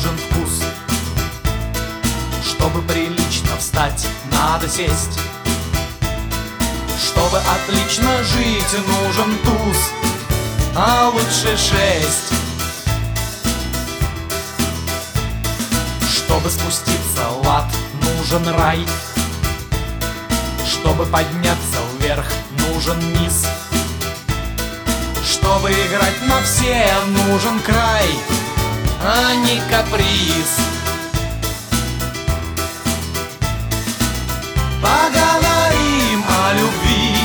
нужен вкус. Чтобы прилично встать, надо сесть. Чтобы отлично жить, нужен туз, а лучше 6. Чтобы спуститься в ад, нужен рай. Чтобы подняться вверх, нужен низ. Чтобы играть на все, нужен край, а не каприз. Поговорим о любви,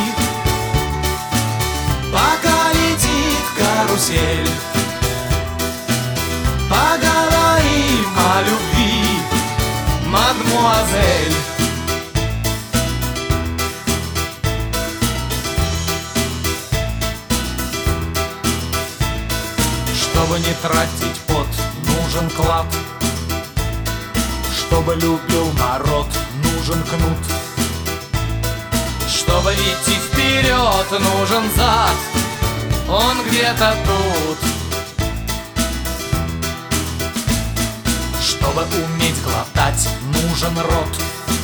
пока летит карусель. Поговорим о любви, мадмуазель. Чтобы не тратить пот, нужен клад. Чтобы любил народ, нужен кнут. Чтобы идти вперед, нужен зад, он где-то тут. Чтобы уметь глотать, нужен рот.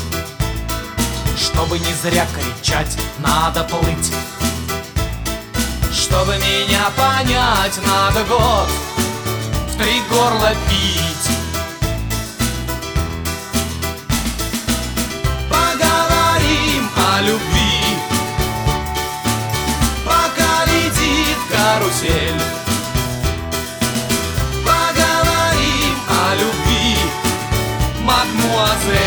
Чтобы не зря кричать, надо плыть. Чтобы меня понять, надо год в 3 горла пить. Поговорим о любви, пока летит карусель. Поговорим о любви, мадмуазель.